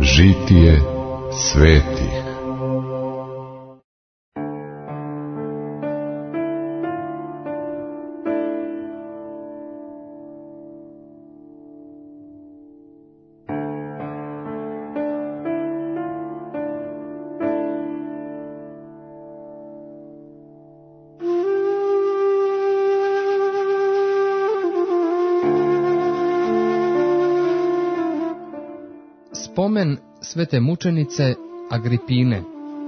Žitije svetih. Spomen svete mučenice Agripine.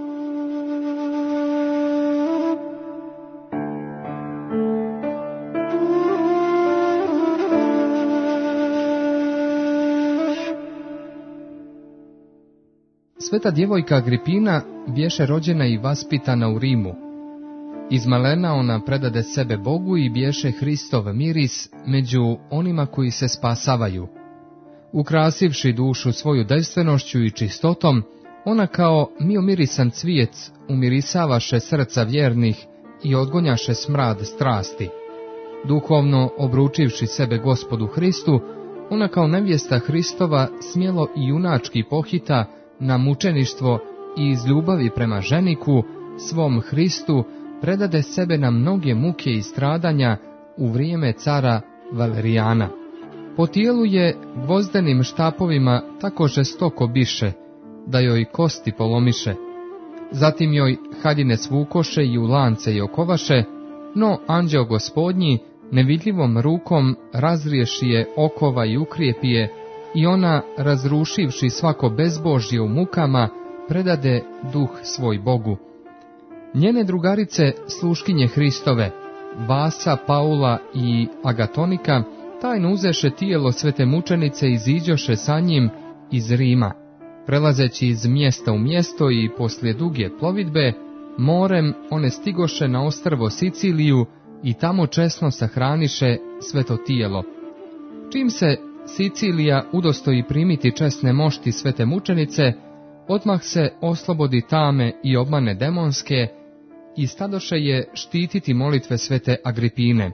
Sveta djevojka Agripina bješe rođena i vaspitana u Rimu. Izmalena ona predade sebe Bogu i bješe Hristov miris među onima koji se spasavaju. Ukrasivši dušu svoju devstvenošću i čistotom, ona kao miomirisan cvijet umirisavaše srca vjernih i odgonjaše smrad strasti. Duhovno obručivši sebe Gospodu Hristu, ona kao nevjesta Hristova smjelo i junački pohita na mučeništvo i iz ljubavi prema ženiku, svom Hristu, predade sebe na mnoge muke i stradanja u vrijeme cara Valerijana. Po tijelu je gvozdenim štapovima tako žestoko biše, da joj kosti polomiše. Zatim joj haljine svukoše i u lance i okovaše, no anđeo Gospodnji nevidljivom rukom razriješi je okova i ukrijepi je, i ona, razrušivši svako bezbožje u mukama, predade duh svoj Bogu. Njene drugarice, sluškinje Hristove, Vasa, Paula i Agatonika, tajno uzeše tijelo svete mučenice i iziđoše sa njim iz Rima. Prelazeći iz mjesta u mjesto i poslije duge plovidbe, morem one stigoše na ostrvo Siciliju i tamo česno sahraniše sveto tijelo. Čim se Sicilija udostoji primiti česne mošti svete mučenice, odmah se oslobodi tame i obmane demonske i stadoše je štititi molitve svete Agripine.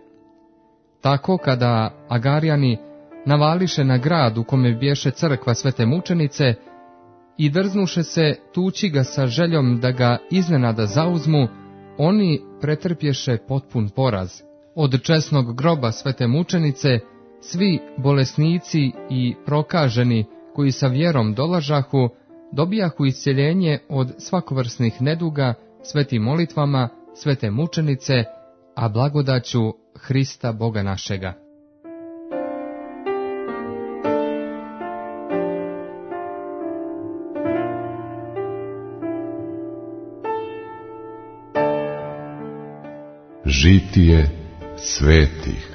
Tako kada Agarijani navališe na grad u kome bješe crkva svete mučenice i drznuše se tući ga sa željom da ga iznenada zauzmu, oni pretrpješe potpun poraz. Od česnog groba svete mučenice svi bolesnici i prokaženi koji sa vjerom dolažahu, dobijahu iscjeljenje od svakovrsnih neduga svetim molitvama svete mučenice, a blagodaću Hrista Boga našega. Žitije svetih.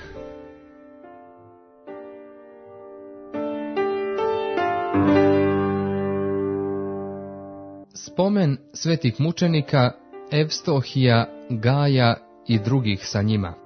Spomen svetih mučenika Evstohija, Gaja i drugih sa njima.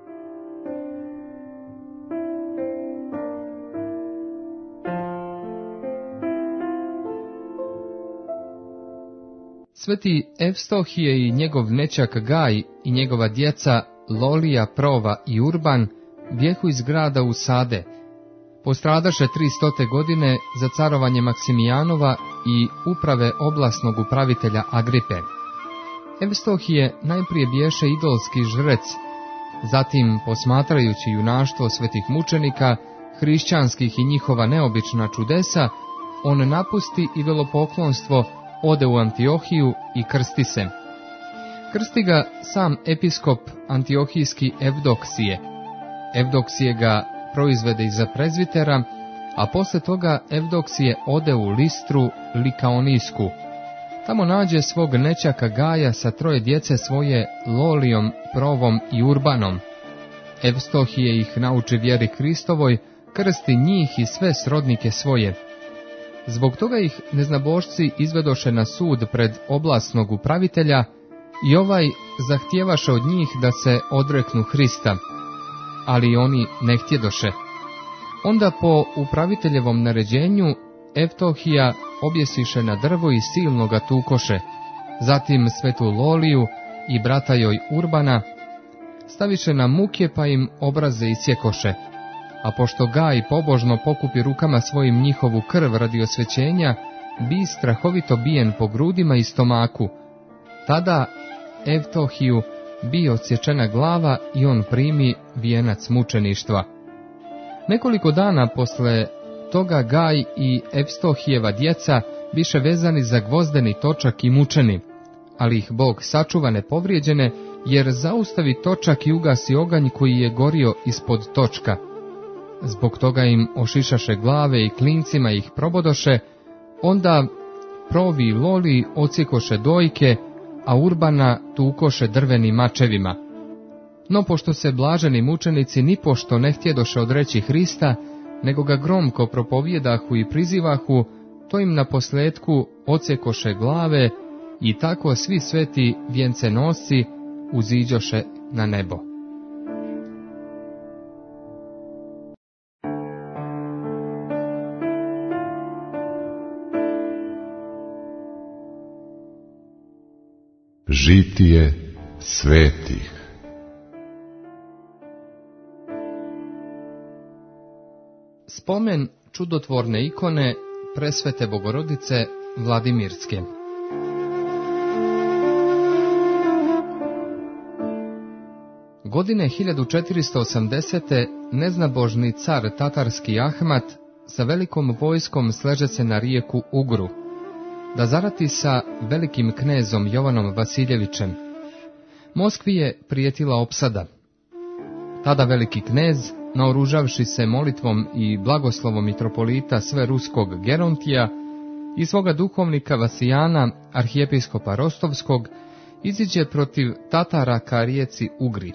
Sveti Evstohije i njegov nećak Gaj i njegova djeca Lolija, Prova i Urban bjehu iz grada u Sade. Postradaše 300. godine za carovanje Maksimijanova i uprave oblasnog upravitelja Agripe. Evstohije najprije bješe idolski žrec, zatim, posmatrajući junaštvo svetih mučenika, hrišćanskih i njihova neobična čudesa, on napusti idolopoklonstvo, ode u Antiohiju i krsti se. Krsti ga sam episkop antiohijski Evdoksije. Evdoksije ga proizvede iza prezvitera, a posle toga Evdoksije ode u Listru Likaonijsku. Tamo nađe svog nećaka Gaja sa 3 djece svoje, Lolijom, Provom i Urbanom. Evstohije ih nauči vjeri Hristovoj, krsti njih i sve srodnike svoje. Zbog toga ih neznabošci izvedoše na sud pred oblasnog upravitelja i ovaj zahtjevaše od njih da se odreknu Hrista, ali oni ne htjedoše. Onda po upraviteljevom naređenju Evstohija objesiše na drvo i silno ga tukoše, zatim svetu Loliju i brata joj Urbana staviše na muke pa im obraze isjekoše, a pošto Gaj pobožno pokupi rukama svojim njihovu krv radi osvećenja, bi strahovito bijen po grudima i stomaku. Tada Evtohiju bi odsječena glava i on primi vijenac mučeništva. Nekoliko dana posle toga Gaj i Evstohijeva djeca biše vezani za gvozdeni točak i mučeni, ali ih Bog sačuva nepovrijeđene, jer zaustavi točak i ugasi oganj koji je gorio ispod točka. Zbog toga im ošišaše glave i klincima ih probodoše, onda Provi i Loli odsjekoše dojke, a Urbana tukoše drvenim mačevima. No pošto se blaženi mučenici nipošto ne htjedoše odreći Hrista, nego ga gromko propovjedahu i prizivahu, to im naposljetku odsjekoše glave i tako svi sveti vjencenosci uziđoše na nebo. Žitije svetih. Spomen čudotvorne ikone Presvete Bogorodice Vladimirske. Godine 1480. neznabožni car tatarski Ahmat sa velikom vojskom sleže se na rijeku Ugru, da zarati sa velikim knezom Jovanom Vasiljevićem. Moskvi je prijetila opsada. Tada veliki knez, naoružavši se molitvom i blagoslovom mitropolita Sveruskog Gerontija i svoga duhovnika Vasijana, arhijepiskopa Rostovskog, iziđe protiv Tatara ka rijeci Ugri.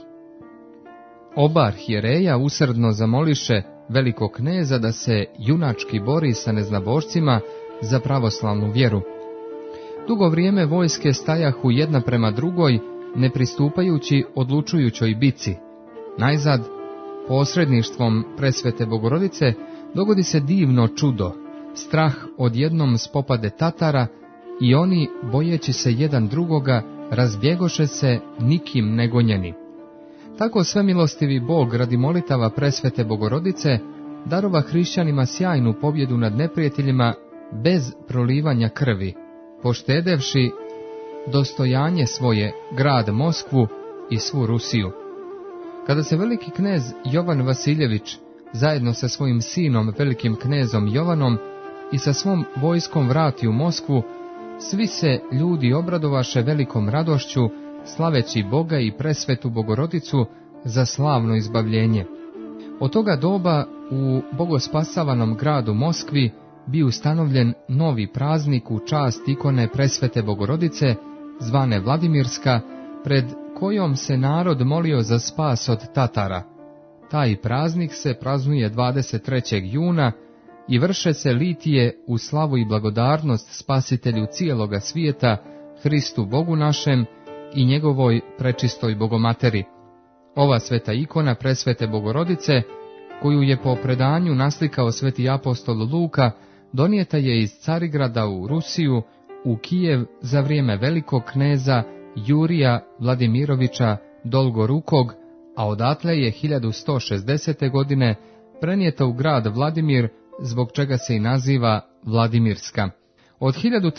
Oba arhijereja usrdno zamoliše velikog kneza da se junački bori sa neznabošcima za pravoslavnu vjeru. Dugo vrijeme vojske stajahu jedna prema drugoj, ne pristupajući odlučujućoj bici. Najzad, posredništvom Presvete Bogorodice, dogodi se divno čudo. Strah odjednom spopade Tatara i oni, bojeći se jedan drugoga, razbjegoše se nikim negonjeni. Tako svemilostivi Bog radi molitava Presvete Bogorodice darova hrišćanima sjajnu pobjedu nad neprijateljima bez prolivanja krvi, poštedevši dostojanje svoje, grad Moskvu i svu Rusiju. Kada se veliki knez Jovan Vasiljević zajedno sa svojim sinom velikim knezom Jovanom i sa svom vojskom vrati u Moskvu, svi se ljudi obradovaše velikom radošću, slaveći Boga i Presvetu Bogorodicu za slavno izbavljenje. Od toga doba u bogospasavanom gradu Moskvi bi ustanovljen novi praznik u čast ikone Presvete Bogorodice, zvane Vladimirska, pred kojom se narod molio za spas od Tatara. Taj praznik se praznuje 23. juna i vrše se litije u slavu i blagodarnost spasitelju cijeloga svijeta, Hristu Bogu našem i njegovoj prečistoj Bogomateri. Ova sveta ikona Presvete Bogorodice, koju je po predanju naslikao sveti apostol Luka, donijeta je iz Carigrada u Rusiju, u Kijev za vrijeme velikog kneza Jurija Vladimirovića Dolgorukog, a odatle je 1160. godine prenijeta u grad Vladimir, zbog čega se i naziva Vladimirska. Od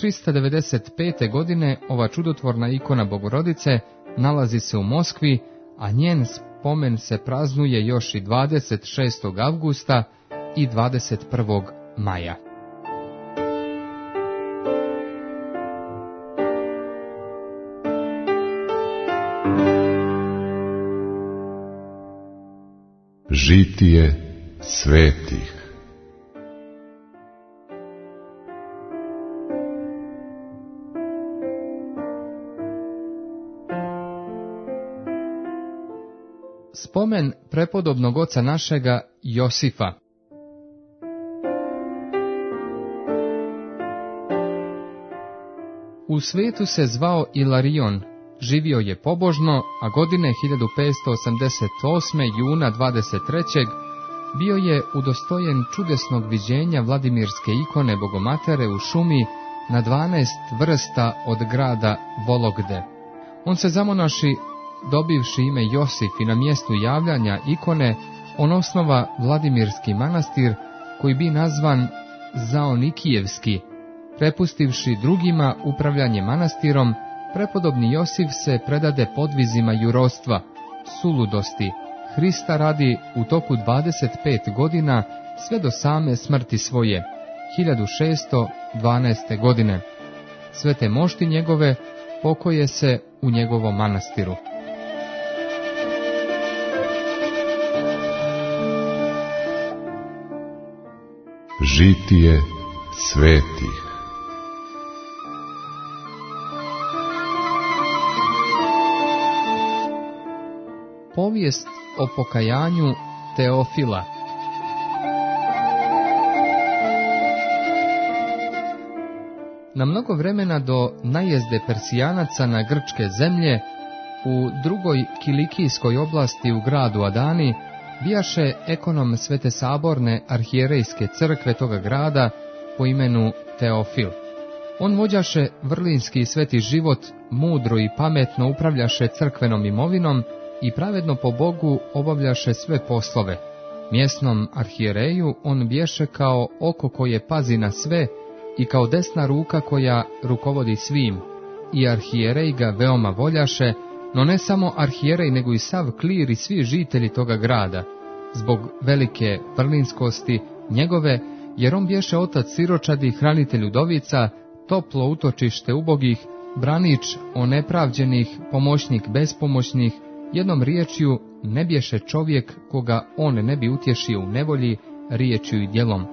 1395. godine ova čudotvorna ikona Bogorodice nalazi se u Moskvi, a njen spomen se praznuje još i 26. avgusta i 21. maja. Žitije svetih. Spomen prepodobnog oca našega Josifa. U svijetu se zvao Ilarion, živio je pobožno, a godine 1588. juna 23. bio je udostojen čudesnog viđenja Vladimirske ikone Bogomatere u šumi na 12 vrsta od grada Vologde. On se zamonaši, dobivši ime Josif i na mjestu javljanja ikone, on osnova Vladimirski manastir, koji bi nazvan Zaonikijevski, Prepustivši drugima upravljanje manastirom, prepodobni Josif se predade podvizima jurostva, suludosti, Hrista radi u toku 25 godina sve do same smrti svoje, 1612. godine. Sve te mošti njegove pokoje se u njegovom manastiru. Žitije svetih. Povijest o pokajanju Teofila. Na mnogo vremena do najezde Persijanaca na grčke zemlje, u drugoj Kilikijskoj oblasti u gradu Adani, bijaše ekonom Svete Saborne arhijerejske crkve toga grada po imenu Teofil. On vođaše vrlinski sveti život, mudro i pametno upravljaše crkvenom imovinom i pravedno po Bogu obavljaše sve poslove. Mjesnom arhijereju on bješe kao oko koje pazi na sve i kao desna ruka koja rukovodi svim. I arhijerej ga veoma voljaše, no ne samo arhijerej nego i sav klir i svi žitelji toga grada, zbog velike vrlinskosti njegove, jer on bješe otac siročadi, hranitelj udovica, toplo utočište ubogih, branič onepravđenih, pomoćnik bespomoćnih, jednom riječju ne bješe čovjek koga on ne bi utješio u nevolji, riječju i djelom.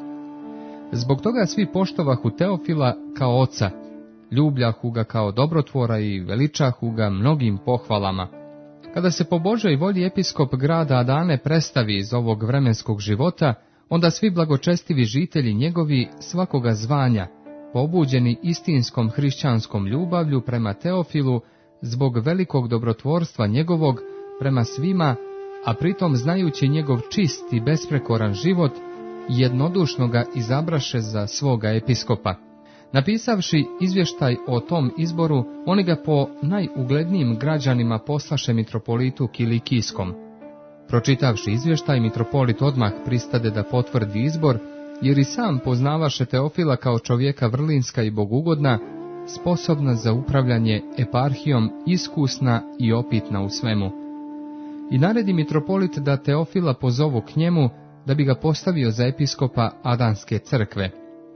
Zbog toga svi poštovahu Teofila kao oca, ljubljahu ga kao dobrotvora i veličahu ga mnogim pohvalama. Kada se po Božoj volji episkop grada Adane prestavi iz ovog vremenskog života, onda svi blagočestivi žitelji njegovi svakoga zvanja, pobuđeni istinskom hrišćanskom ljubavlju prema Teofilu, zbog velikog dobrotvorstva njegovog prema svima, a pritom znajući njegov čist i besprekoran život, jednodušno ga izabraše za svoga episkopa. Napisavši izvještaj o tom izboru, oni ga po najuglednijim građanima poslaše mitropolitu Kilikijskom. Pročitavši izvještaj, mitropolit odmah pristade da potvrdi izbor, jer i sam poznavaše Teofila kao čovjeka vrlinska i bogugodna, sposobna za upravljanje eparhijom, iskusna i opitna u svemu. I naredi mitropolit da Teofila pozovu k njemu, da bi ga postavio za episkopa Adanske crkve.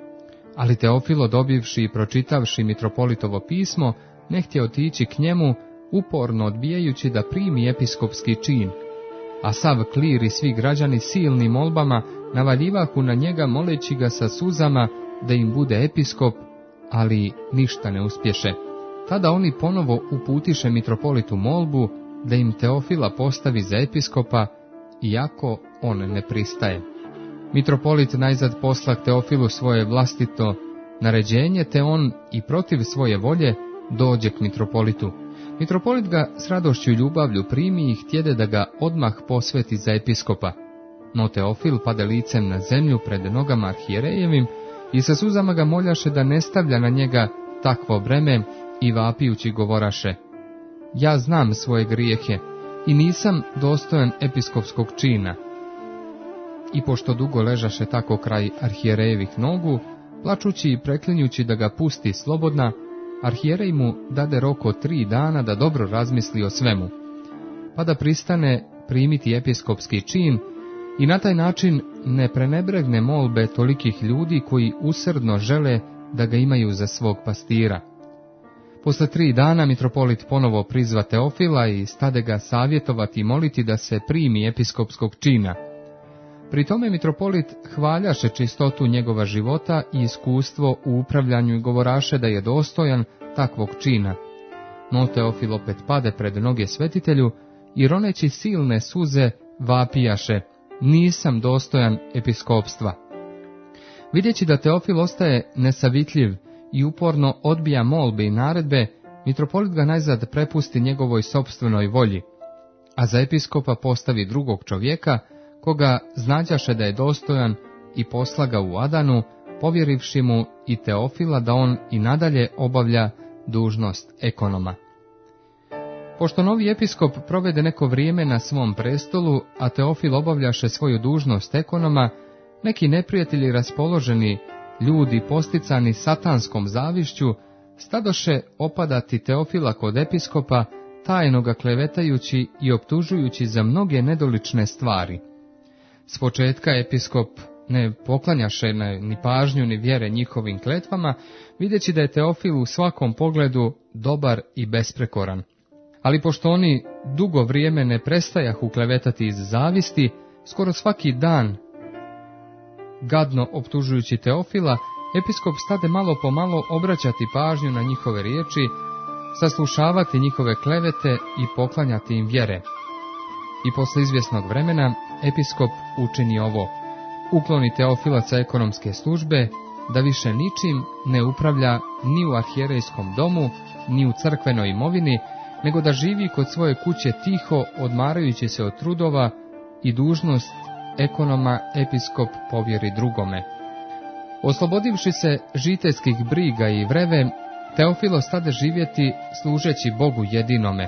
Ali Teofilo, dobivši i pročitavši mitropolitovo pismo, ne htje otići k njemu, uporno odbijajući da primi episkopski čin. A sav klir i svi građani silnim molbama navaljivahu na njega, moleći ga sa suzama da im bude episkop, ali ništa ne uspješe. Tada oni ponovo uputiše mitropolitu molbu da im Teofila postavi za episkopa, iako on ne pristaje. Mitropolit najzad posla Teofilu svoje vlastito naređenje, te on i protiv svoje volje dođe k mitropolitu. Mitropolit ga s radošću i ljubavlju primi i htjede da ga odmah posveti za episkopa. No Teofil pade licem na zemlju pred nogama arhijerejevim i sa suzama ga moljaše da ne stavlja na njega takvo breme i vapijući govoraše: ja znam svoje grijehe i nisam dostojan episkopskog čina. I pošto dugo ležaše tako kraj arhijerejevih nogu, plačući i preklinjući da ga pusti slobodna, arhijerej mu dade rok od 3 dana da dobro razmisli o svemu, pa da pristane primiti episkopski čin i na taj način ne prenebregne molbe tolikih ljudi koji usrdno žele da ga imaju za svog pastira. Posle 3 dana mitropolit ponovo prizva Teofila i stade ga savjetovati i moliti da se primi episkopskog čina. Pri tome mitropolit hvaljaše čistotu njegova života i iskustvo u upravljanju i govoraše da je dostojan takvog čina. No Teofil opet pade pred noge svetitelju i roneći silne suze vapijaše: nisam dostojan episkopstva. Vidjeći da Teofil ostaje nesavitljiv i uporno odbija molbe i naredbe, mitropolit ga najzad prepusti njegovoj sopstvenoj volji, a za episkopa postavi drugog čovjeka, koga znađaše da je dostojan, i posla ga u Adanu, povjerivši mu i Teofila da on i nadalje obavlja dužnost ekonoma. Pošto novi episkop provede neko vrijeme na svom prestolu, a Teofil obavljaše svoju dužnost ekonoma, neki neprijatelji raspoloženi ljudi posticani satanskom zavišću, stadoše opadati Teofila kod episkopa, tajno ga klevetajući i optužujući za mnoge nedolične stvari. S početka episkop ne poklanjaše ni pažnju ni vjere njihovim kletvama, videći da je Teofil u svakom pogledu dobar i besprekoran. Ali pošto oni dugo vrijeme ne prestajahu klevetati iz zavisti, skoro svaki dan, gadno optužujući Teofila, episkop stade malo po malo obraćati pažnju na njihove riječi, saslušavati njihove klevete i poklanjati im vjere. I posle izvjesnog vremena episkop učini ovo: ukloni Teofila sa ekonomske službe, da više ničim ne upravlja ni u arhijerejskom domu, ni u crkvenoj imovini, nego da živi kod svoje kuće tiho, odmarajući se od trudova, i dužnost ekonoma episkop povjeri drugome. Oslobodivši se žiteljskih briga i vreve, Teofilo stade živjeti služeći Bogu jedinome,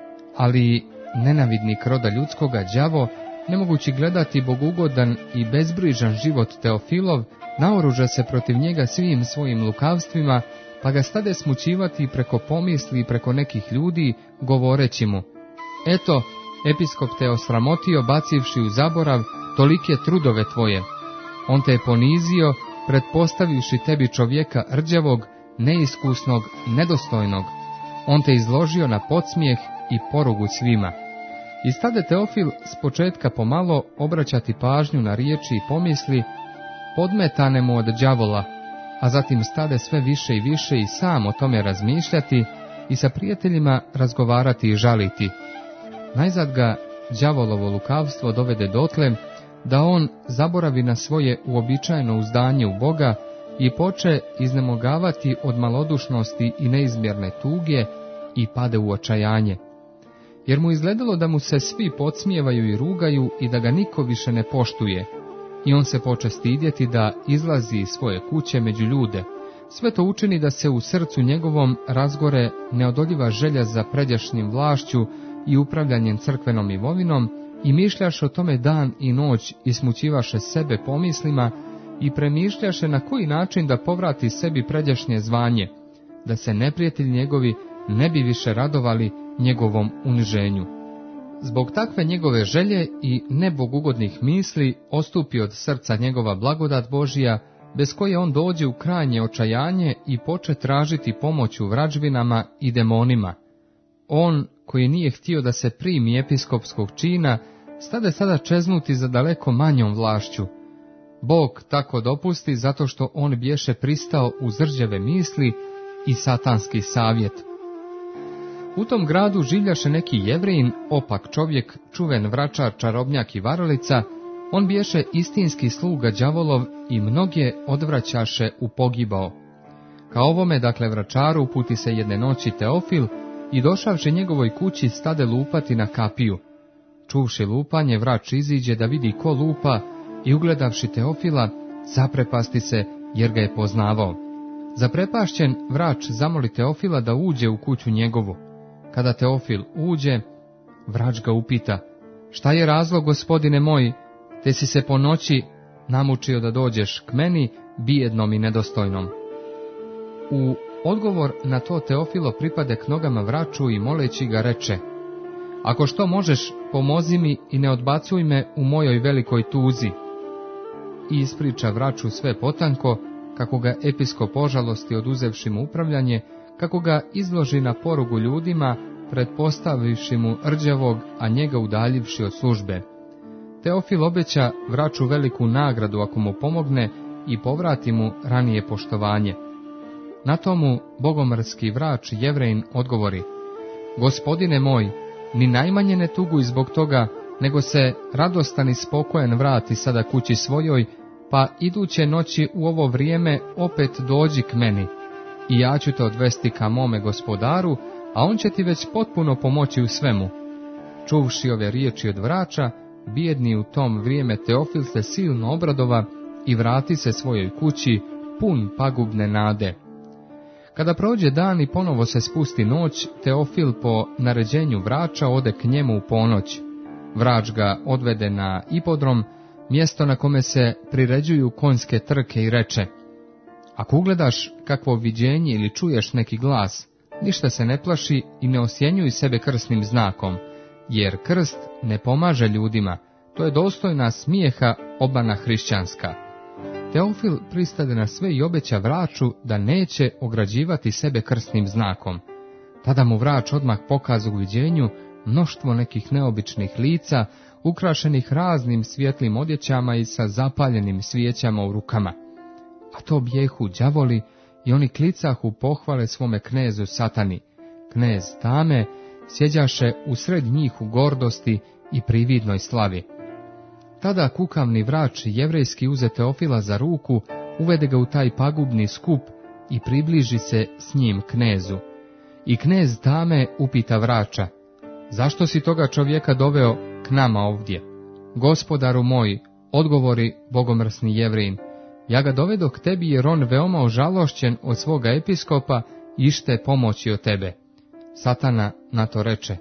ali nenavidnik roda ljudskoga, đavo, ne mogući gledati bogugodan i bezbrižan život Teofilov, naoruža se protiv njega svim svojim lukavstvima, pa ga stade smućivati preko pomisli i preko nekih ljudi, govoreći mu: eto, episkop te osramotio, bacivši u zaborav tolike trudove tvoje. On te je ponizio, pretpostavivši tebi čovjeka rđavog, neiskusnog, nedostojnog. On te izložio na podsmijeh i porugu svima. I stade Teofil s početka pomalo obraćati pažnju na riječi i pomisli, podmetane mu od đavola, a zatim stade sve više i više i sam o tome razmišljati i sa prijateljima razgovarati i žaliti. Najzad ga đavolovo lukavstvo dovede dotle da on zaboravi na svoje uobičajeno uzdanje u Boga i poče iznemogavati od malodušnosti i neizmjerne tuge i pade u očajanje. Jer mu izgledalo da mu se svi podsmijevaju i rugaju i da ga niko više ne poštuje, i on se poče stidjeti da izlazi iz svoje kuće među ljude. Sve to učini da se u srcu njegovom razgore neodoljiva želja za pređašnjim vlašću i upravljanjem crkvenom imovinom, i mišljaše o tome dan i noć i smućivaše sebe pomislima i premišljaše na koji način da povrati sebi pređašnje zvanje, da se neprijatelji njegovi ne bi više radovali njegovom uniženju. Zbog takve njegove želje i nebogugodnih misli ostupi od srca njegova blagodat Božija, bez koje on dođe u krajnje očajanje i poče tražiti pomoć u vražbinama i demonima. On, koji nije htio da se primi episkopskog čina, stade sada čeznuti za daleko manjom vlašću. Bog tako dopusti zato što on bješe pristao u zrđave misli i satanski savjet. U tom gradu življaše neki Jevrejin, opak čovjek, čuven vračar, čarobnjak i varalica. On bješe istinski sluga đavolov i mnoge odvraćaše u pogibao. Ka ovome, dakle, vračaru uputi se jedne noći Teofil i došavši njegovoj kući stade lupati na kapiju. Čuvši lupanje, vrač iziđe da vidi ko lupa i ugledavši Teofila, zaprepasti se jer ga je poznavao. Zaprepašćen, vrač zamoli Teofila da uđe u kuću njegovu. Kada Teofil uđe, vrač ga upita: šta je razlog, gospodine moj, te si se po noći namučio da dođeš k meni, bijednom i nedostojnom? U odgovor na to Teofilo pripade k nogama vraču i moleći ga reče: ako što možeš, pomozi mi i ne odbacuj me u mojoj velikoj tuzi. I ispriča vraču sve potanko, kako ga episkop ožalosti oduzevši mu upravljanje, kako ga izloži na porugu ljudima, pretpostavivši mu rđavog, a njega udaljivši od službe. Teofil obeća vraču veliku nagradu ako mu pomogne i povrati mu ranije poštovanje. Na tomu bogomrski vrač Jevrejin odgovori: gospodine moj, ni najmanje ne tuguj zbog toga, nego se radostan i spokojen vrati sada kući svojoj, pa iduće noći u ovo vrijeme opet dođi k meni, i ja ću te odvesti ka mome gospodaru, a on će ti već potpuno pomoći u svemu. Čuvši ove riječi od vrača, bijedni u tom vrijeme Teofil se silno obradova i vrati se svojoj kući, pun pagubne nade. Kada prođe dan i ponovo se spusti noć, Teofil po naređenju vrača ode k njemu u ponoć. Vrač ga odvede na ipodrom, mjesto na kome se priređuju konjske trke, i reče: Ako ugledaš kakvo viđenje ili čuješ neki glas, ništa se ne plaši i ne osjenjuj sebe krsnim znakom, jer krst ne pomaže ljudima, to je dostojna smijeha obmana hrišćanska. Teofil pristade na sve i obeća vraču da neće ograđivati sebe krsnim znakom. Tada mu vrač odmah pokaza u viđenju mnoštvo nekih neobičnih lica, ukrašenih raznim svjetlim odjećama i sa zapaljenim svijećama u rukama. A to bijehu đavoli i oni klicahu pohvale svome knezu Satani. Knez tame sjeđaše usred njih u gordosti i prividnoj slavi. Tada kukavni vrač jevrejski uze Teofila za ruku, uvede ga u taj pagubni skup i približi se s njim knezu. I knez tame upita vrača: zašto si toga čovjeka doveo k nama ovdje? Gospodaru moj, odgovori bogomrsni Jevrin, ja ga dovedo k tebi jer on veoma ožalošćen od svoga episkopa i šte pomoći od tebe. Satana na to reče: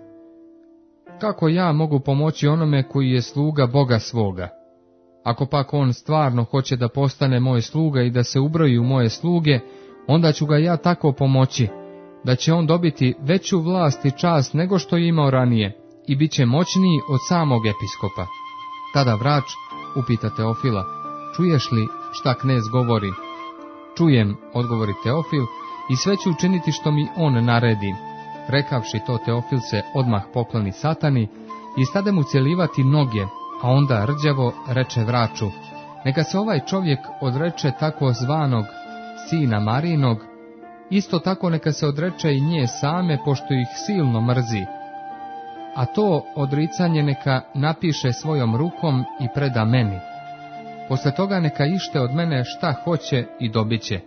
kako ja mogu pomoći onome koji je sluga Boga svoga? Ako pak on stvarno hoće da postane moj sluga i da se ubroji u moje sluge, onda ću ga ja tako pomoći, da će on dobiti veću vlast i čast nego što je imao ranije i bit će moćniji od samog episkopa. Tada vrač upita Teofila: čuješ li šta knez govori? Čujem, odgovori Teofil, i sve ću učiniti što mi on naredi. Rekavši to, Teofil se odmah pokloni Satani i stade mu cjelivati noge, a onda rđavo reče vraču: neka se ovaj čovjek odreče tako zvanog sina Marijinog, isto tako neka se odreče i nje same, pošto ih silno mrzi. A to odricanje neka napiše svojom rukom i preda meni. Posle toga neka ište od mene šta hoće i dobit će.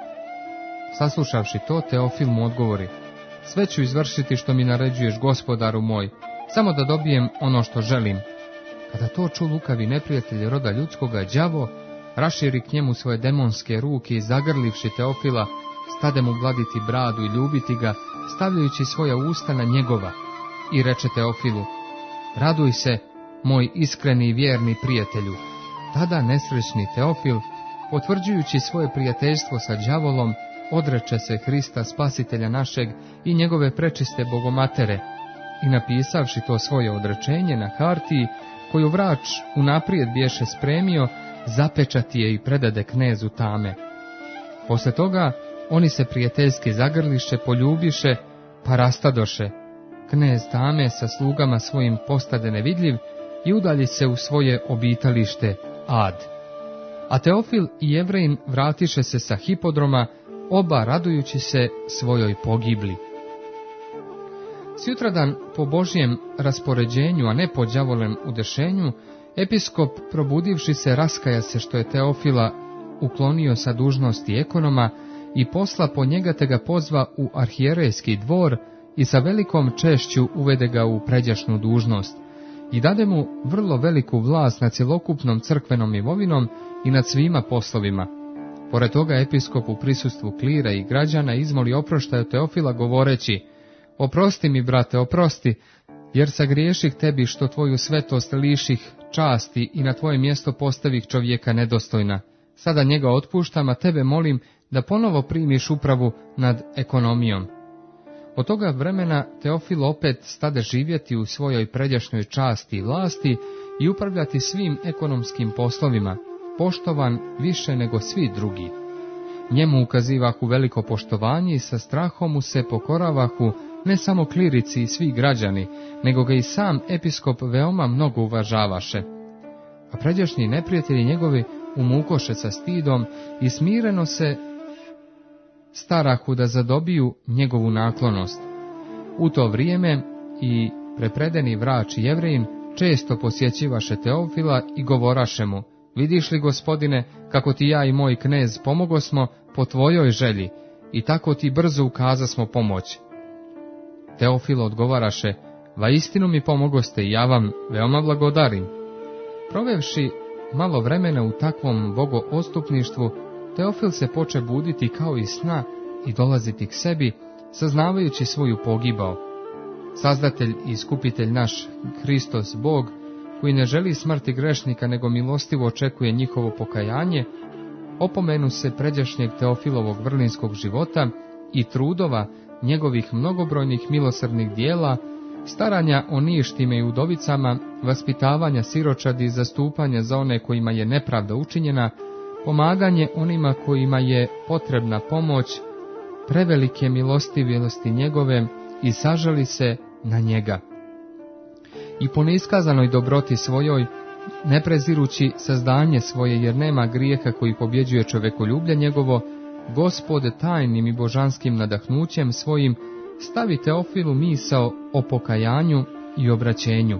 Saslušavši to, Teofil mu odgovori: sve ću izvršiti što mi naređuješ, gospodaru moj, samo da dobijem ono što želim. Kada to ču lukavi neprijatelj roda ljudskoga, đavo raširi k njemu svoje demonske ruke i zagrlivši Teofila, stade mu gladiti bradu i ljubiti ga, stavljajući svoja usta na njegova, i reče Teofilu: raduj se, moj iskreni i vjerni prijatelju. Tada nesrećni Teofil, potvrđujući svoje prijateljstvo sa đavolom, odreče se Hrista Spasitelja našeg i njegove prečiste Bogomatere, i napisavši to svoje odrečenje na hartiji, koju vrač unaprijed biješe spremio, zapečati je i predade knezu tame. Posle toga oni se prijateljski zagrliše, poljubiše, pa rastadoše. Knez tame sa slugama svojim postade nevidljiv i udalji se u svoje obitalište Ad. A Teofil i Jevrein vratiše se sa hipodroma, oba radujući se svojoj pogibli. Sutradan po Božjem raspoređenju, a ne po đavolem udešenju, episkop, probudivši se, raskaja se što je Teofila uklonio sa dužnosti ekonoma i posla po njega, te ga pozva u arhijerejski dvor i sa velikom češću uvede ga u pređašnu dužnost i dade mu vrlo veliku vlast nad cjelokupnom crkvenom imovinom i nad svima poslovima. Pored toga episkop u prisustvu klira i građana izmoli oproštaj od Teofila govoreći: oprosti mi, brate, oprosti, jer sagriješih tebi što tvoju svetost liših časti i na tvoje mjesto postavih čovjeka nedostojna. Sada njega otpuštam, a tebe molim da ponovo primiš upravu nad ekonomijom. Od toga vremena Teofil opet stade živjeti u svojoj pređašnjoj časti i vlasti i upravljati svim ekonomskim poslovima, poštovan više nego svi drugi. Njemu ukazivahu veliko poštovanje i sa strahom mu se pokoravahu ne samo klirici i svi građani, nego ga i sam episkop veoma mnogo uvažavaše. A pređašnji neprijatelji njegovi umukoše sa stidom i smireno se starahu da zadobiju njegovu naklonost. U to vrijeme i prepredeni vrač Jevrein često posjećivaše Teofila i govoraše mu: vidiš li, gospodine, kako ti ja i moj knez pomogosmo po tvojoj želji i tako ti brzo ukazasmo pomoć. Teofilo odgovaraše: vaistinu mi pomogoste i ja vam veoma blagodarim. Provevši malo vremena u takvom bogoostupništvu, Teofil se poče buditi kao iz sna i dolaziti k sebi, saznavajući svoju pogibao. Sazdatelj i iskupitelj naš, Hristos Bog, koji ne želi smrti grešnika, nego milostivo očekuje njihovo pokajanje, opomenu se pređašnjeg Teofilovog vrlinskog života i trudova njegovih mnogobrojnih milosrdnih dijela, staranja o ništima i udovicama, vaspitavanja siročadi, zastupanja za one kojima je nepravda učinjena, pomaganje onima kojima je potrebna pomoć, prevelike milostivosti njegove i sažali se na njega. I po neiskazanoj dobroti svojoj, ne prezirući sazdanje svoje jer nema grijeha koji pobjeđuje čovekoljublje njegovo, Gospod tajnim i božanskim nadahnućem svojim stavi Teofilu misao o pokajanju i obraćenju.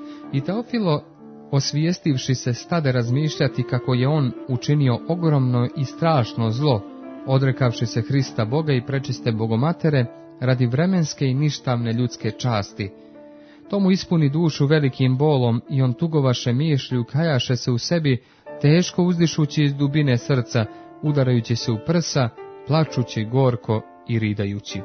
I Teofilo, osvijestivši se, stade razmišljati kako je on učinio ogromno i strašno zlo, odrekavši se Hrista Boga i prečiste Bogomatere radi vremenske i ništavne ljudske časti. To mu ispuni dušu velikim bolom i on tugovaše mišlju, kajaše se u sebi, teško uzdišući iz dubine srca, udarajući se u prsa, plačući gorko i ridajući.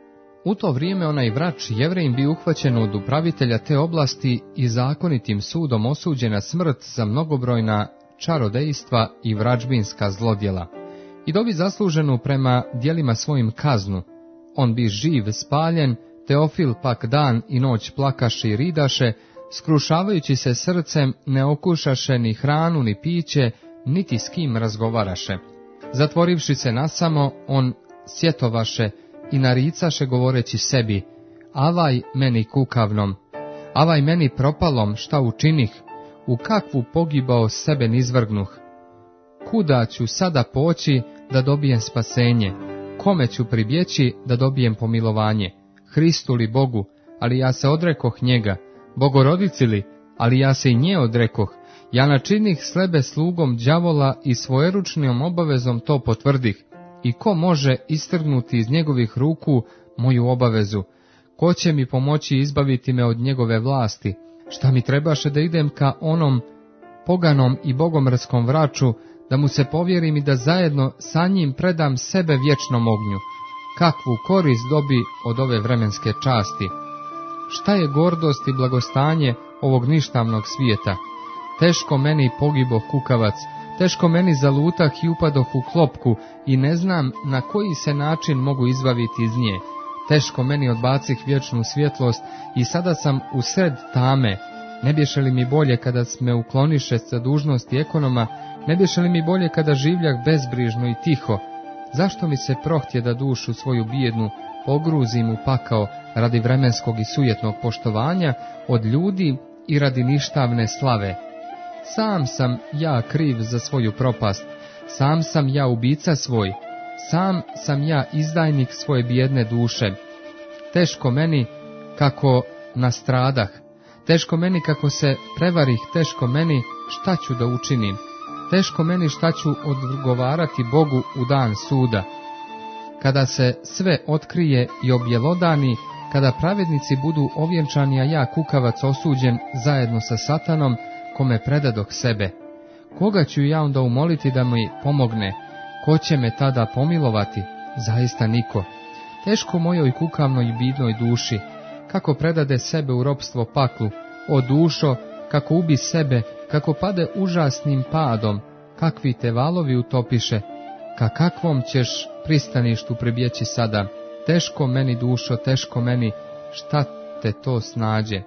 U to vrijeme onaj vrač Jevrejin bi uhvaćen od upravitelja te oblasti i zakonitim sudom osuđen na smrt za mnogobrojna čarodejstva i vražbinska zlodjela. I dobi zasluženu prema djelima svojim kaznu. On bi živ spaljen, Teofil pak dan i noć plakaše i ridaše, skrušavajući se srcem, ne okušaše ni hranu ni piće, niti s kim razgovaraše. Zatvorivši se nasamo, on sjetovaše i naricaše govoreći sebi: avaj meni kukavnom, avaj meni propalom, šta učinih, u kakvu pogibao sebe nizvrgnuh. Kuda ću sada poći da dobijem spasenje, kome ću pribjeći da dobijem pomilovanje? Hristu li Bogu, ali ja se odrekoh njega, Bogorodici li, ali ja se i nje odrekoh, ja načinih slebe slugom đavola i svojeručnom obavezom to potvrdih. I ko može istrgnuti iz njegovih ruku moju obavezu? Ko će mi pomoći izbaviti me od njegove vlasti? Šta mi trebaše da idem ka onom poganom i bogomrskom vraču, da mu se povjerim i da zajedno sa njim predam sebe vječnom ognju? Kakvu korist dobi od ove vremenske časti? Šta je gordost i blagostanje ovog ništavnog svijeta? Teško meni pogiboh kukavac, teško meni zalutah i upadoh u klopku i ne znam na koji se način mogu izbaviti iz nje. Teško meni odbacih vječnu svjetlost i sada sam u sred tame. Ne bješe li mi bolje kada me ukloniše sa dužnosti ekonoma, ne bješe li mi bolje kada življah bezbrižno i tiho? Zašto mi se prohtje da dušu svoju bijednu pogruzim u pakao radi vremenskog i sujetnog poštovanja od ljudi i radi ništavne slave? Sam sam ja kriv za svoju propast, sam sam ja ubica svoj, sam sam ja izdajnik svoje bijedne duše. Teško meni kako nastradah, teško meni kako se prevarih, teško meni šta ću da učinim, teško meni šta ću odgovarati Bogu u dan suda. Kada se sve otkrije i objelodani, kada pravednici budu ovjenčani, a ja kukavac osuđen zajedno sa Satanom, kome predadoh sebe. Koga ću ja onda umoliti da mi pomogne? Ko će me tada pomilovati? Zaista niko. Teško mojoj kukavnoj i bidnoj duši, kako predade sebe u ropstvo paklu, o dušo, kako ubi sebe, kako pade užasnim padom, kakvi te valovi utopiše, ka kakvom ćeš pristaništu pribjeći sada? Teško meni dušo, teško meni, šta te to snađe?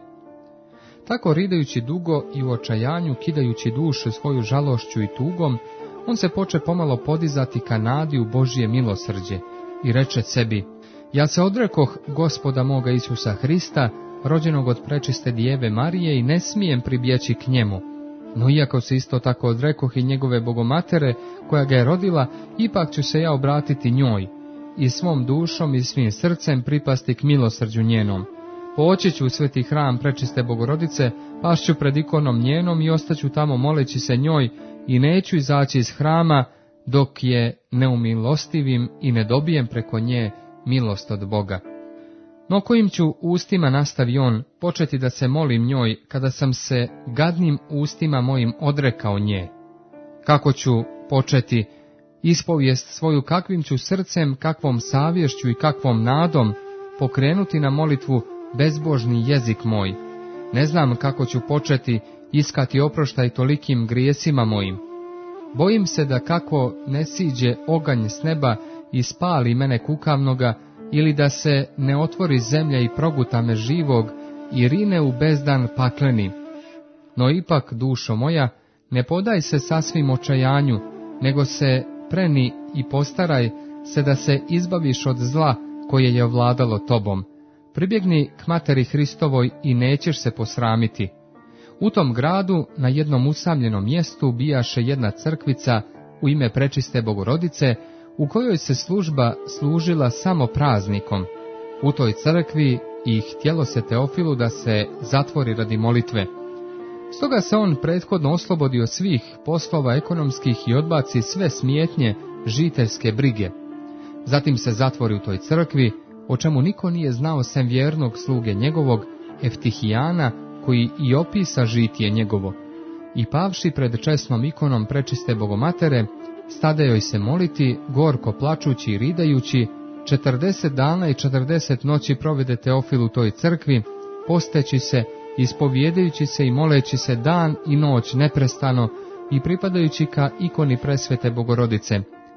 Tako ridajući dugo i u očajanju, kidajući dušu svoju žalošću i tugom, on se poče pomalo podizati ka nadi u Božje milosrđe i reče sebi: ja se odrekoh Gospoda moga Isusa Hrista, rođenog od prečiste Djeve Marije, i ne smijem pribjeći k njemu. No iako se isto tako odrekoh i njegove Bogomatere koja ga je rodila, ipak ću se ja obratiti njoj i svom dušom i svim srcem pripasti k milosrđu njenom. Poći ću u sveti hram prečiste Bogorodice, pašću pred ikonom njenom i ostaću tamo moleći se njoj i neću izaći iz hrama dok je ne umilostivim i ne dobijem preko nje milost od Boga. No kojim ću ustima, nastavi on, početi da se molim njoj kada sam se gadnim ustima mojim odrekao nje? Kako ću početi ispovijest svoju, kakvim ću srcem, kakvom savješću i kakvom nadom pokrenuti na molitvu bezbožni jezik moj? Ne znam kako ću početi iskati oproštaj tolikim grijesima mojim. Bojim se da kako ne siđe oganj s neba i spali mene kukavnoga, ili da se ne otvori zemlja i proguta me živog i rine u bezdan pakleni. No ipak, dušo moja, ne podaj se sasvim očajanju, nego se preni i postaraj se da se izbaviš od zla koje je vladalo tobom. Pribjegni k materi Hristovoj i nećeš se posramiti. U tom gradu, na jednom usamljenom mjestu, bijaše jedna crkvica u ime Prečiste Bogorodice, u kojoj se služba služila samo praznikom. U toj crkvi i htjelo se Teofilu da se zatvori radi molitve. Stoga se on prethodno oslobodi od svih poslova ekonomskih i odbaci sve smijetnje žiteljske brige. Zatim se zatvori u toj crkvi, o čemu niko nije znao sem vjernog sluge njegovog, Eftihijana, koji i opisa žitije njegovo. I pavši pred česnom ikonom Prečiste Bogomatere, stade joj se moliti, gorko plačući i ridajući, 40 dana i 40 noći provede Teofil u toj crkvi, posteći se, ispovjedajući se i moleći se dan i noć neprestano i pripadajući ka ikoni Presvete Bogorodice.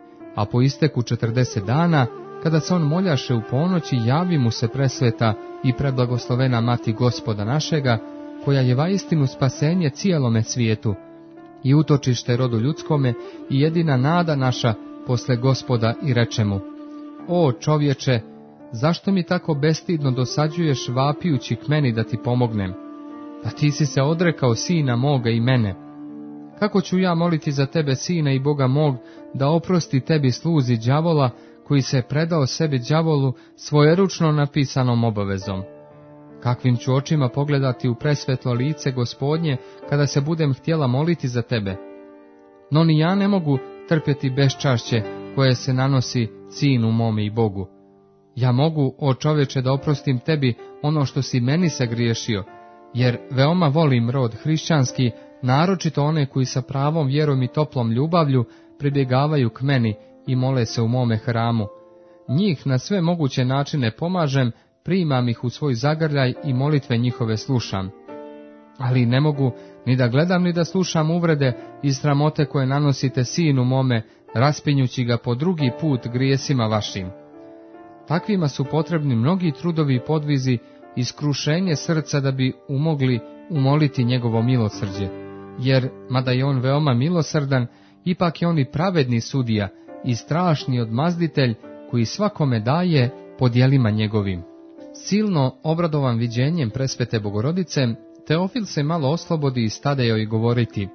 A po isteku 40 dana, kada se on moljaše u ponoći, javi mu se presveta i preblagoslovena Mati Gospoda našega, koja je vaistinu spasenje cijelome svijetu i utočište rodu ljudskome i jedina nada naša posle Gospoda, i reče mu: O čovječe, zašto mi tako bestidno dosađuješ vapijući k meni da ti pomognem? A ti si se odrekao sina moga i mene. Kako ću ja moliti za tebe, sina i Boga mog, da oprosti tebi sluzi đavola, koji se je predao sebi đavolu svojeručno napisanom obavezom? Kakvim ću očima pogledati u presvetlo lice Gospodnje, kada se budem htjela moliti za tebe? No ni ja ne mogu trpjeti beščašće koje se nanosi sinu mome i Bogu. Ja mogu, o čovječe, da oprostim tebi ono što si meni sagriješio, jer veoma volim rod hrišćanski, naročito one koji sa pravom vjerom i toplom ljubavlju pribjegavaju k meni i mole se u mome hramu. Njih na sve moguće načine pomažem, primam ih u svoj zagrljaj i molitve njihove slušam. Ali ne mogu ni da gledam ni da slušam uvrede i sramote koje nanosite sinu mome, raspinjući ga po drugi put grijesima vašim. Takvima su potrebni mnogi trudovi i podvizi i skrušenje srca da bi umogli umoliti njegovo milosrđe, jer, mada je on veoma milosrdan, ipak je on i pravedni sudija i strašni odmazditelj koji svakome daje po djelima njegovim. Silno obradovan viđenjem Presvete Bogorodice, Teofil se malo oslobodi i stade joj govoriti: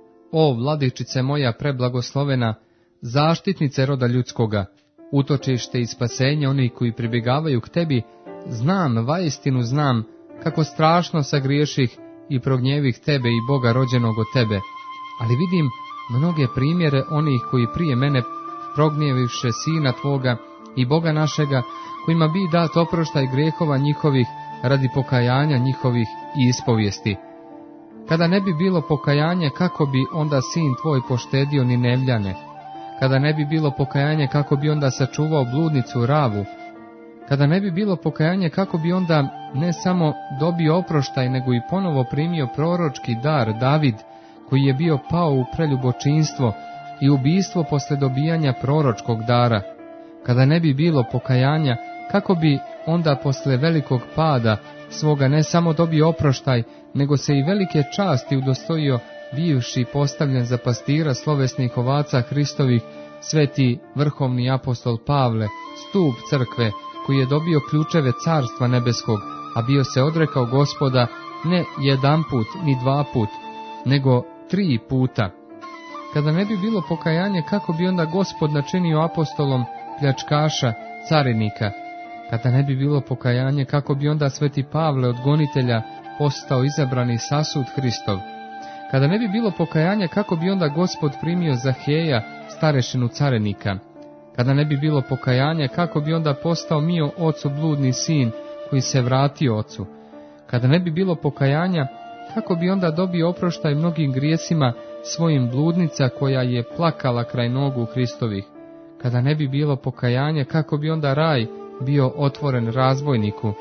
O vladičice moja preblagoslovena, zaštitnice roda ljudskoga, utočište i spasenje onih koji pribjegavaju k tebi, znam, vaistinu znam, kako strašno sagriješih i prognjevih tebe i Boga rođenog od tebe, ali vidim mnoge primjere onih koji prije mene prognjevivše sina tvoga i Boga našega, kojima bi dat oproštaj grijehova njihovih radi pokajanja njihovih i ispovijesti. Kada ne bi bilo pokajanje, kako bi onda sin tvoj poštedio ni Nevljane? Kada ne bi bilo pokajanje, kako bi onda sačuvao bludnicu Ravu? Kada ne bi bilo pokajanje, kako bi onda ne samo dobio oproštaj, nego i ponovo primio proročki dar David, koji je bio pao u preljubočinstvo i ubijstvo posle dobijanja proročkog dara? Kada ne bi bilo pokajanja, kako bi onda posle velikog pada svoga ne samo dobio oproštaj, nego se i velike časti udostojio, bivši postavljen za pastira slovesnih ovaca Hristovih, sveti vrhovni apostol Pavle, stup crkve, koji je dobio ključeve carstva nebeskog, a bio se odrekao Gospoda ne jedan put ni dva put, nego 3 puta. Kada ne bi bilo pokajanje, kako bi onda Gospod načinio apostolom pljačkaša, carinika? Kada ne bi bilo pokajanje, kako bi onda sveti Pavle od gonitelja postao izabrani sasud Hristov? Kada ne bi bilo pokajanja, kako bi onda Gospod primio Zaheja, starešinu carinika? Kada ne bi bilo pokajanja, kako bi onda postao mio ocu bludni sin, koji se vratio ocu? Kada ne bi bilo pokajanja, kako bi onda dobio oproštaj mnogim grijesima svojim bludnica, koja je plakala kraj nogu Hristovih? Kada ne bi bilo pokajanja, kako bi onda raj bio otvoren razbojniku?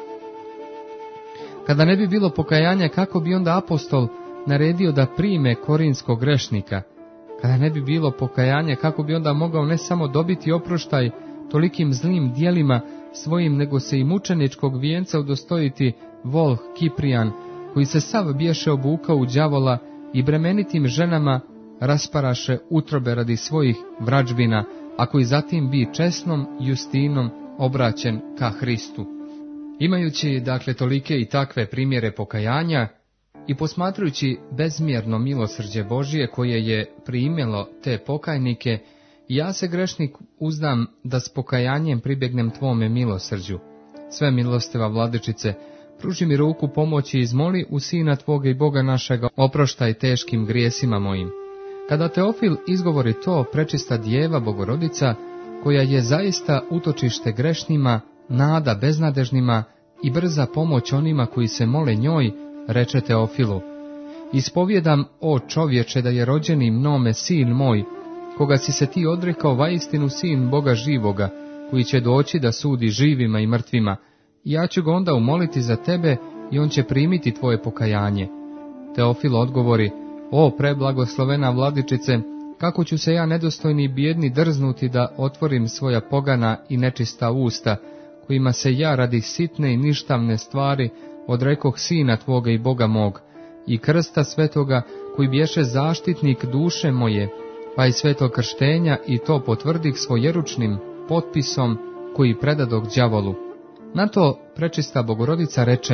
Kada ne bi bilo pokajanja, kako bi onda apostol naredio da prime korinskog grešnika? Kada ne bi bilo pokajanja, kako bi onda mogao ne samo dobiti oproštaj tolikim zlim dijelima svojim, nego se i mučeničkog vijenca udostojiti Volh Kiprijan, koji se sav biješe obukao u đavola i bremenitim ženama rasparaše utrobe radi svojih vrađbina, a koji zatim bi česnom Justinom obraćen ka Hristu. Imajući dakle tolike i takve primjere pokajanja i posmatrujući bezmjerno milosrđe Božije koje je primilo te pokajnike, ja se grešnik uzdam da s pokajanjem pribjegnem tvome milosrđu. Sve milostiva Vladičice, pruži mi ruku pomoći i izmoli u Sina tvoga i Boga našega, oproštaj teškim grijesima mojim. Kada Teofil izgovori to, prečista Djeva Bogorodica, koja je zaista utočište grešnima, nada beznadežnima i brza pomoć onima koji se mole njoj, reče Teofilu: Ispovjedam, o čovječe, da je rođeni mnome sin moj, koga si se ti odrekao, vaistinu sin Boga živoga, koji će doći da sudi živima i mrtvima. Ja ću ga onda umoliti za tebe i on će primiti tvoje pokajanje. Teofil odgovori: O preblagoslovena Vladičice, kako ću se ja nedostojni i bijedni drznuti da otvorim svoja pogana i nečista usta, kojima se ja radi sitne i ništavne stvari odrekoh Sina tvoga i Boga mog, i krsta svetoga, koji bješe zaštitnik duše moje, pa i svetog krštenja, i to potvrdih svojeručnim potpisom koji predadog đavolu. Na to prečista Bogorodica reče: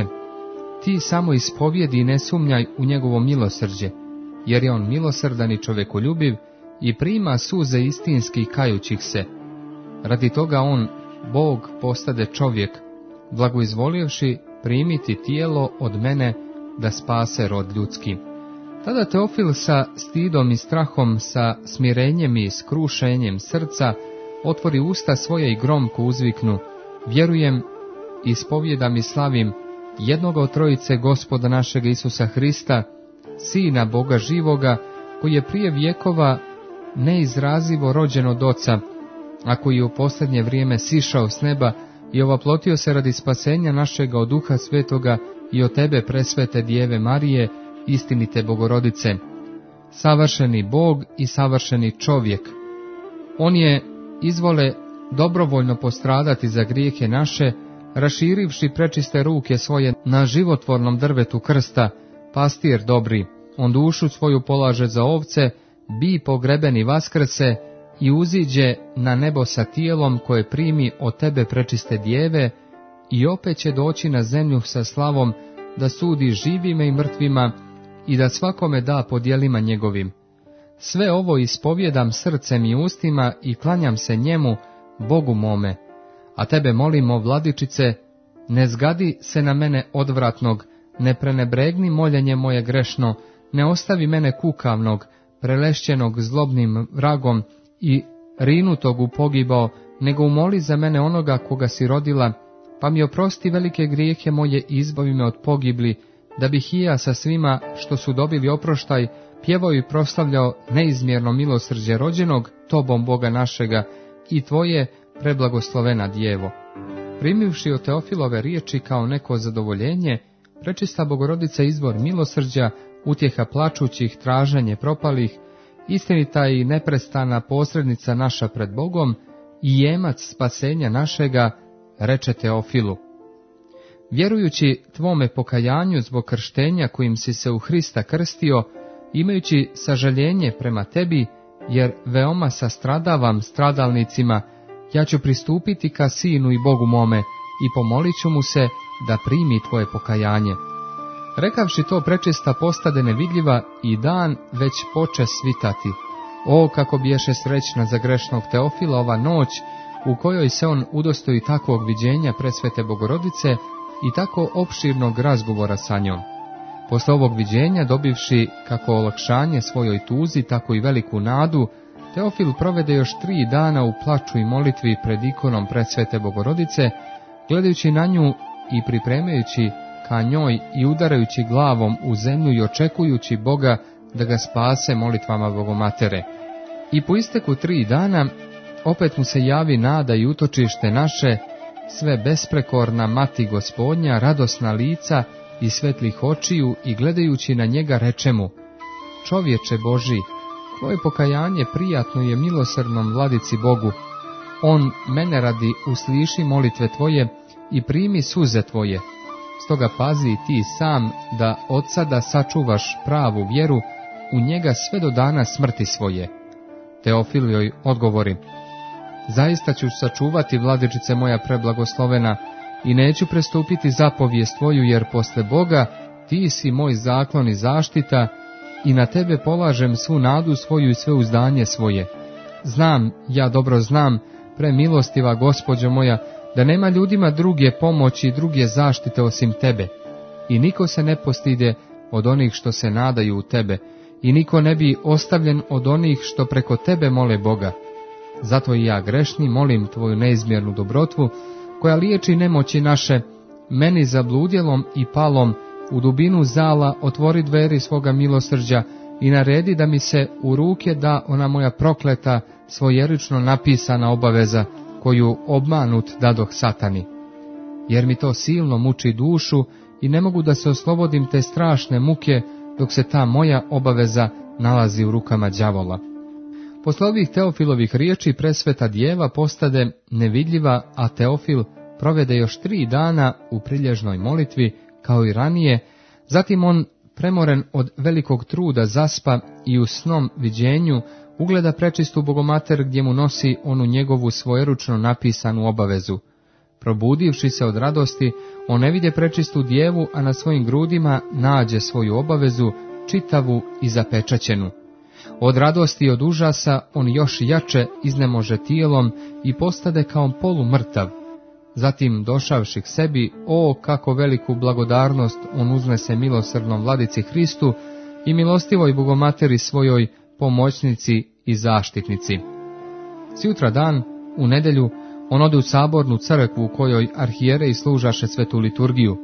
Ti samo ispovjedi i ne sumnjaj u njegovo milosrđe, jer je on milosrdan i čovekoljubiv i prima suze istinski kajućih se. Radi toga on, Bog, postade čovjek, blagoizvoljevši primiti tijelo od mene da spase rod ljudski. Tada Teofil sa stidom i strahom, sa smirenjem i skrušenjem srca, otvori usta svoje i gromko uzviknu: Vjerujem, ispovjedam i slavim jednoga od trojice Gospoda našega Isusa Hrista, Sina Boga živoga, koji je prije vjekova neizrazivo rođen od Oca, a koji je u posljednje vrijeme sišao s neba i ovaplotio se radi spasenja našega od Duha Svetoga i od tebe, presvete Djeve Marije, istinite Bogorodice, savršeni Bog i savršeni čovjek. On je izvole dobrovoljno postradati za grijehe naše, raširivši prečiste ruke svoje na životvornom drvetu krsta, pastir dobri, on dušu svoju polaže za ovce, bi pogreben i vaskrse i uziđe na nebo sa tijelom koje primi od tebe, prečiste Djeve, i opet će doći na zemlju sa slavom da sudi živima i mrtvima i da svakome da po djelima njegovim. Sve ovo ispovjedam srcem i ustima i klanjam se njemu, Bogu mome. A tebe molimo, Vladičice, ne zgadi se na mene odvratnog, ne prenebregni moljenje moje grešno, ne ostavi mene kukavnog, prelešćenog zlobnim vragom i rinutog u pogibao, nego umoli za mene onoga koga si rodila, pa mi oprosti velike grijehe moje i izbavi me od pogibli, da bih i ja sa svima što su dobili oproštaj pjevao i proslavljao neizmjerno milosrđe rođenog tobom Boga našega i tvoje preblagoslovena Djevo. Primivši od Teofilove riječi kao neko zadovoljenje, prečista Bogorodica izvor milosrđa, utjeha plačućih, traženje propalih, istinita i neprestana posrednica naša pred Bogom i jemac spasenja našega, reče Teofilu: Vjerujući tvome pokajanju zbog krštenja kojim si se u Hrista krstio, imajući sažaljenje prema tebi, jer veoma sastradavam stradalnicima, ja ću pristupiti ka Sinu i Bogu mome i pomolit ću mu se da primi tvoje pokajanje. Rekavši to, prečista postade nevidljiva i dan već poče svitati. O, kako biješe srećna za grešnog Teofila ova noć, u kojoj se on udostoji takvog viđenja presvete Bogorodice i tako opširnog razgovora sa njom. Posle ovog viđenja, dobivši kako olakšanje svojoj tuzi, tako i veliku nadu, Teofil provede još 3 dana u plaču i molitvi pred ikonom presvete Bogorodice, gledajući na nju i pripremajući ka njoj i udarajući glavom u zemlju i očekujući Boga da ga spase molitvama Bogomatere. I po isteku 3 dana opet mu se javi nada i utočište naše, sve besprekorna Mati Gospodnja, radosna lica i svetlih očiju, i gledajući na njega reče mu: Čovječe Boži, Tvoje pokajanje prijatno je milosrdnom vladici Bogu. On mene radi usliši molitve tvoje i primi suze tvoje. Stoga pazi ti sam da od sada sačuvaš pravu vjeru u njega sve do dana smrti svoje. Teofil joj odgovori: Zaista ću sačuvati, vladičice moja preblagoslovena, i neću prestupiti zapovijest tvoju, jer posle Boga ti si moj zaklon i zaštita, i na tebe polažem svu nadu svoju i sve uzdanje svoje. Znam, ja dobro znam, premilostiva Gospođo moja, da nema ljudima druge pomoći i druge zaštite osim tebe. I niko se ne postide od onih što se nadaju u tebe, i niko ne bi ostavljen od onih što preko tebe mole Boga. Zato i ja grešni molim tvoju neizmjernu dobrotvu, koja liječi nemoći naše, meni zabludjelom i palom u dubinu zala otvori dveri svoga milosrđa i naredi da mi se u ruke da ona moja prokleta, svojerično napisana obaveza, koju obmanut dadoh satani. Jer mi to silno muči dušu i ne mogu da se oslobodim te strašne muke, dok se ta moja obaveza nalazi u rukama đavola. Posle ovih Teofilovih riječi presveta djeva postade nevidljiva, a Teofil provede još 3 dana u prilježnoj molitvi, kao i ranije. Zatim on, premoren od velikog truda, zaspa i u snom viđenju ugleda prečistu Bogomater, gdje mu nosi onu njegovu svojeručno napisanu obavezu. Probudivši se od radosti, on ne vide prečistu djevu, a na svojim grudima nađe svoju obavezu, čitavu i zapečaćenu. Od radosti i od užasa on još jače iznemože tijelom i postade kao polumrtav. Zatim, došavši k sebi, kako veliku blagodarnost on uznese milosrdnom vladici Hristu i milostivoj Bogomateri svojoj pomoćnici i zaštitnici. Sjutra dan, u nedjelju, on ode u sabornu crkvu u kojoj arhijereji služaše svetu liturgiju.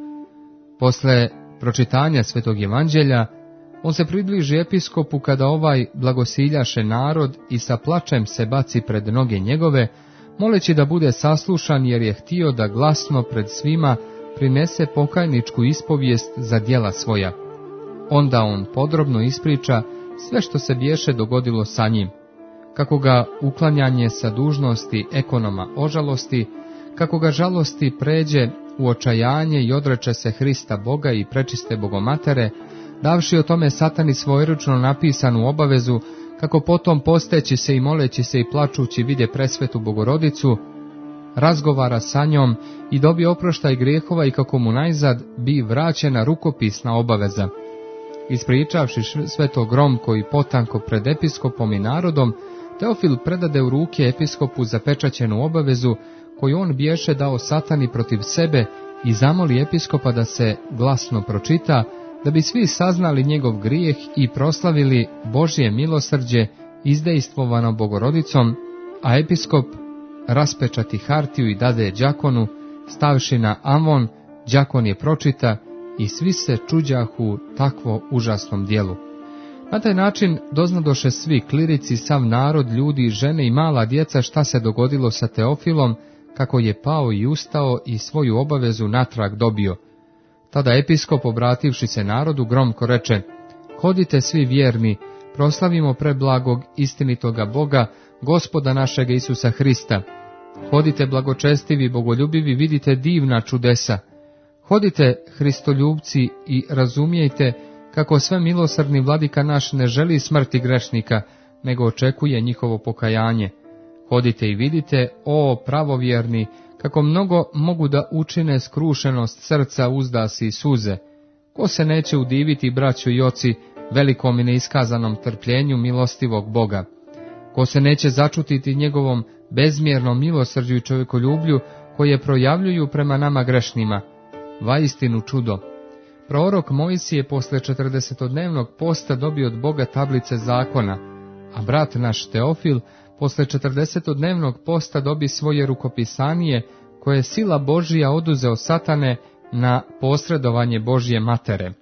Posle pročitanja svetog evanđelja, on se približi episkopu kada ovaj blagosiljaše narod i sa plačem se baci pred noge njegove, moleći da bude saslušan, jer je htio da glasno pred svima prinese pokajničku ispovijest za djela svoja. Onda on podrobno ispriča sve što se biješe dogodilo sa njim, kako ga uklanjanje sa dužnosti ekonoma ožalosti, kako ga žalosti pređe u očajanje i odreče se Hrista Boga i prečiste Bogomatere, davši o tome satani svojeručno napisanu obavezu, kako potom posteći se i moleći se i plačući vide presvetu Bogorodicu, razgovara sa njom i dobije oproštaj grijehova i kako mu najzad bi vraćena rukopisna obaveza. Ispričavši sve to gromko i potanko pred episkopom i narodom, Teofil predade u ruke episkopu zapečaćenu obavezu, koju on biješe dao satani protiv sebe, i zamoli episkopa da se glasno pročita, da bi svi saznali njegov grijeh i proslavili Božje milosrđe izdejstvovano Bogorodicom, a episkop raspečati hartiju i dade đakonu, stavši na amvon, đakon je pročita i svi se čuđahu takvo užasnom dijelu. Na taj način doznadoše svi klirici, sav narod, ljudi, žene i mala djeca šta se dogodilo sa Teofilom, kako je pao i ustao i svoju obavezu natrag dobio. Tada episkop, obrativši se narodu, gromko reče: Hodite svi vjerni, proslavimo preblagog istinitoga Boga, Gospoda našega Isusa Hrista. Hodite blagočestivi, bogoljubivi, vidite divna čudesa. Hodite, hristoljubci, i razumijete kako sve milosrdni vladika naš ne želi smrti grešnika, nego očekuje njihovo pokajanje. Hodite i vidite, pravovjerni, kako mnogo mogu da učine skrušenost srca, uzdasi i suze. Ko se neće udiviti, braćo i oci, velikom i neiskazanom trpljenju milostivog Boga? Ko se neće začutiti njegovom bezmjernom milosrđu i čovjekoljublju, koje projavljuju prema nama grešnima? Vaistinu čudo. Prorok Mojsije posle 40-dnevnog posta dobio od Boga tablice zakona, a brat naš Teofil posle 40-dnevnog posta dobi svoje rukopisanije, koje je sila Božija oduzeo satane na posredovanje Božje matere.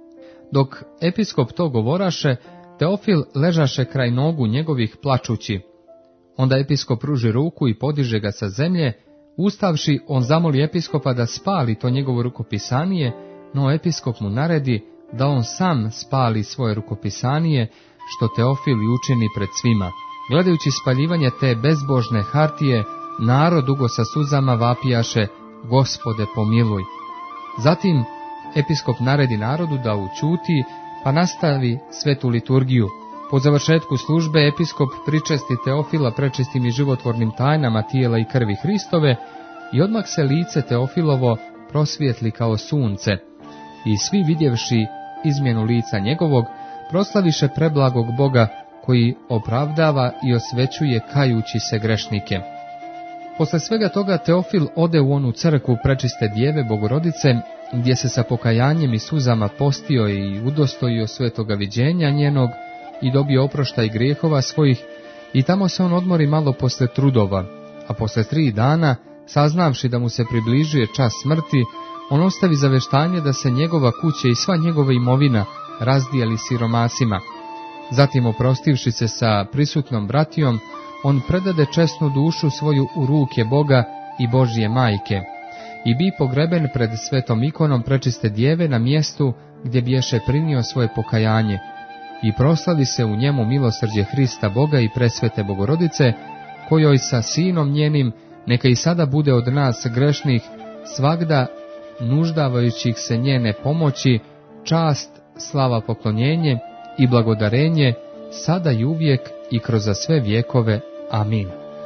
Dok episkop to govoraše, Teofil ležaše kraj nogu njegovih plačući. Onda episkop pruži ruku i podiže ga sa zemlje. Ustavši, on zamoli episkopa da spali to njegovo rukopisanije, no episkop mu naredi da on sam spali svoje rukopisanije, što Teofil i učini pred svima. Gledajući spaljivanje te bezbožne hartije, narod dugo sa suzama vapijaše: Gospode pomiluj. Zatim episkop naredi narodu da učuti, pa nastavi svetu liturgiju. Po završetku službe episkop pričesti Teofila prečistim i životvornim tajnama tijela i krvi Hristove i odmah se lice Teofilovo prosvijetli kao sunce. I svi vidjevši izmjenu lica njegovog, proslaviše preblagog Boga koji opravdava i osvećuje kajući se grešnike. Posle svega toga Teofil ode u onu crkvu prečiste Djeve Bogorodice, gdje se sa pokajanjem i suzama postio i udostojio svetoga viđenja njenog i dobio oproštaj grijehova svojih, i tamo se on odmori malo posle trudova, a posle 3 dana, saznavši da mu se približuje čas smrti, on ostavi zaveštanje da se njegova kuća i sva njegova imovina razdijeli siromasima. Zatim, oprostivši se sa prisutnom bratijom, on predade česnu dušu svoju u ruke Boga i Božje majke i bi pogreben pred svetom ikonom prečiste Djeve na mjestu gdje biješe prinio svoje pokajanje, i proslavi se u njemu milosrđe Hrista Boga i presvete Bogorodice, kojoj sa sinom njenim neka i sada bude od nas grešnih svagda nuždavajućih se njene pomoći čast, slava, poklonjenje i blagodarenje sada i uvijek i kroz sve vjekove. Amin.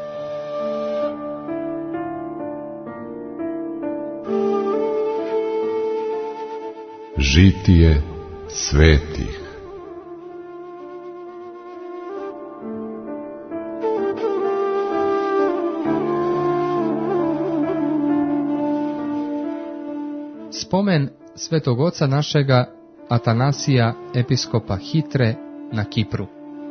Žitije svetih. Spomen svetog oca našega Atanasija, episkopa Hitre na Kipru.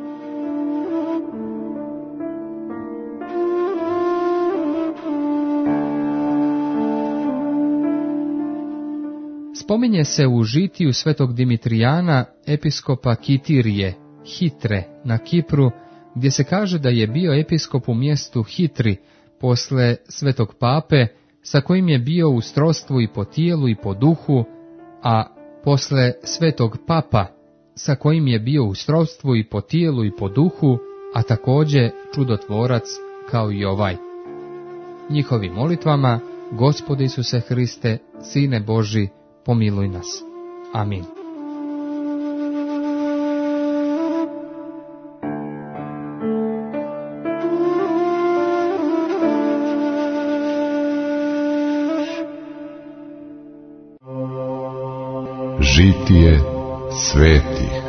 Spominje se u žitiju svetog Dimitrijana, episkopa Kitirije, Hitre na Kipru, gdje se kaže da je bio episkop u mjestu Hitri posle svetog pape, sa kojim je bio u srodstvu i po tijelu i po duhu, a posle svetog papa, sa kojim je bio u srodstvu i po tijelu i po duhu, a također čudotvorac kao i ovaj. Njihovim molitvama, Gospode Isuse Hriste, Sine Boži, pomiluj nas. Amin. Žitije svetih.